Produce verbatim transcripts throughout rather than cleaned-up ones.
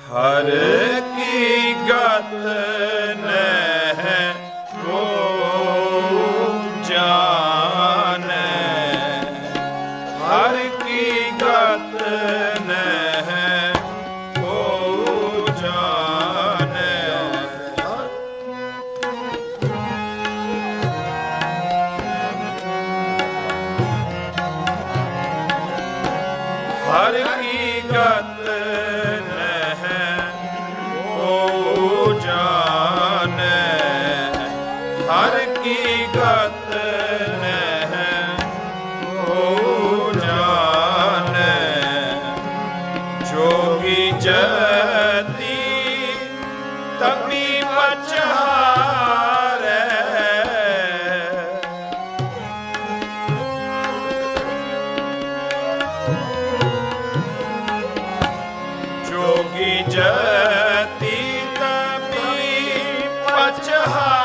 हर की गत नह को जाने, हर की गत नह को जाने। हर की गत हर की गत नह को जाने। जोगी जति तभी पछारे, जोगी जति तभी पछारे।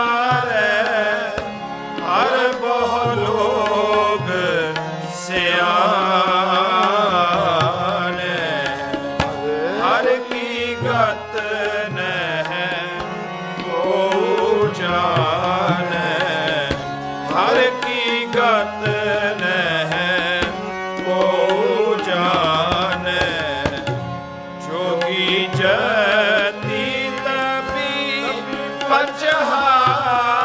हर की गत नह को जाने, हर की गत नह को जाने। जोगी जति तभी पछारे,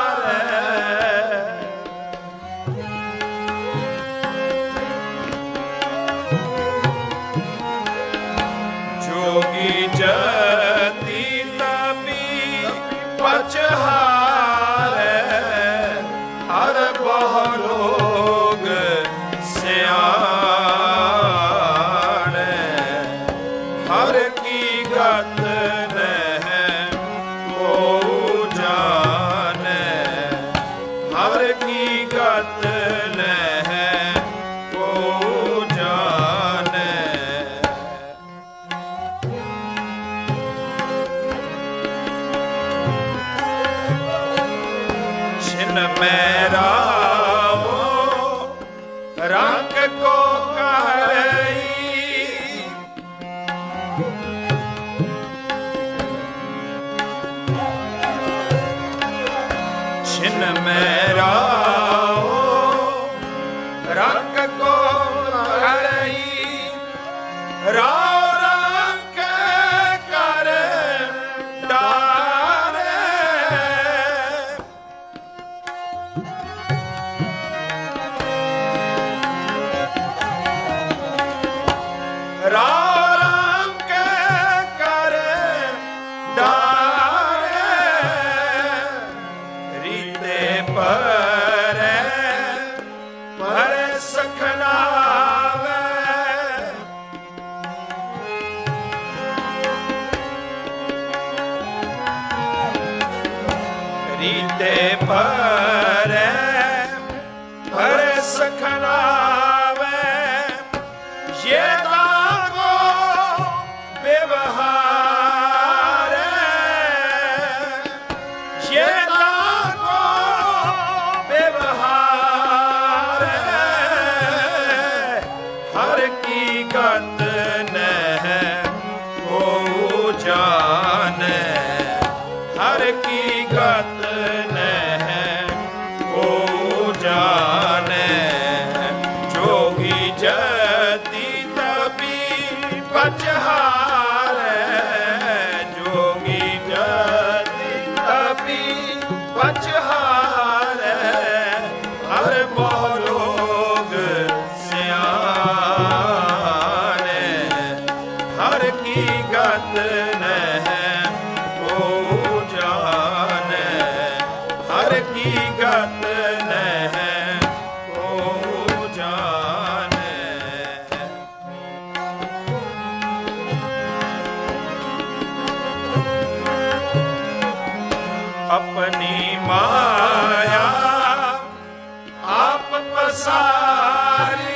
जोगी जति तभी पछारे। हर बहु लोग सियाने, हर की गत नह को जाने, हर की गत नह को जाने। मेरा वो रंग को करई, छिन मेरा वो रंग को करई। राव रंग कर डारे, राव रंग कर डारे। रीते पर पर सखनावे, रीते पर पर सखनावे। ये ताको व्यवहार, ये ताको व्यवहार। हर की गत नह को जाने, हर की गत नह को जाने। जोगी जति तभी पछारे, जोगी जति तभी पछारे। हर बहु लोग सियाने, हर की गत नह को जाने, हर की गत नह को जाने। अपनी माया आप पसारी,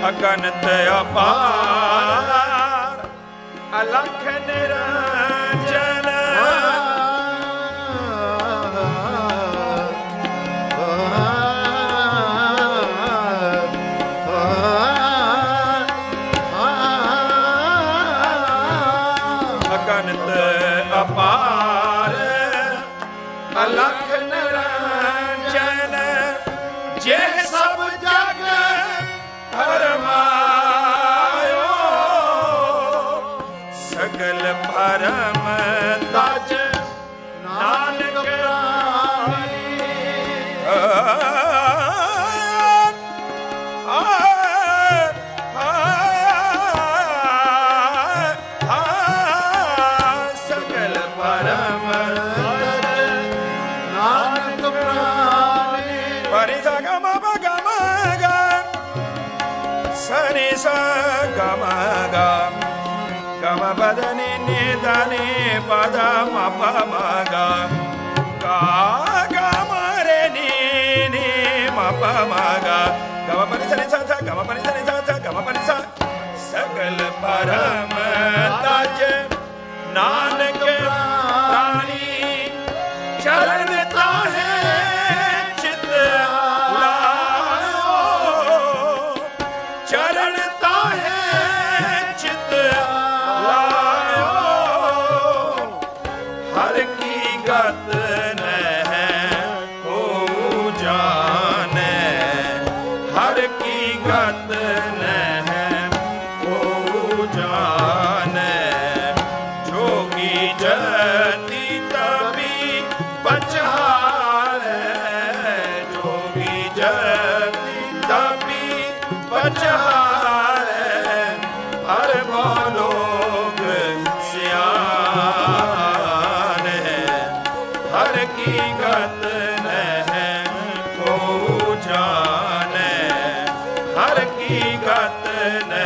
ਅਗਨਤ ਅਪਾਰ ਅਲਖ ਨਿਰੰਜਨ ਅਗਨਤ ਅਪਾਰ ਅਲਖ ਨਿਰੰਜਨ ਜਿਹ ਸਭ ਜਗ ਫਰਮਾਇਓ ਸਗਲ ਭਰਮ ਤਜ ਨਾਨਕ ਸਗਲ ਭਰਮ ਨਾਨਕ ਪ੍ਰਾਨੀ ਪਰਿ ਸ ਗਮ ਪ ਗਮ ਗ ਸਨੀ ਸ ਗਮ ਗ ਗਮ ਪਦ ਨੀ ਨੀ ਦ ਨੀ ਪਦ ਮ ਪ ਮ ਗ ਗਾ ਗਮ ਰੇ ਨੀ ਨੀ ਮ ਪ ਮ ਗ ਗਮ ਪਰਿ ਸ ਨੀ ਸ ਸ ਗਮ ਪਰਿ ਸ ਨੀ ਸ ਸ ਗਮ ਪਰਿ ਸ ਸਗਲ ਪਰਮ ਤਜ ਨਾਨਕ ਪ੍ਰਾਨੀ ਚਰਨ ਤਾਹੇ ਚਿਤ ਲਾਇਓ ਚਰਨ ਤਾਹੇ ਚਿਤ ਲਾਇਓ ਹਰ ਕੀ ਗਤ ਨਹਿ ਕੋ ਜਾਣੈ ਹਰ ਕੀ ਗਤ ਨਹਿ ਕੋ ਜਾਣੈ ਜੋਗੀ ਜਤੀ ਤਪੀ ਪਛਾਰੈ ਜੋਗੀ ਜਤੀ ਤਪੀ ਪਛਾਰੈ ਹਰ ਬੋਲੋਗ ਸਿਆਣੈ ਹਰ ਕੀ ਗਤ ਨਹਿ ਕੋ ਜਾਣੈ ਹਰ ਕੀ ਗਤ ਨਹਿ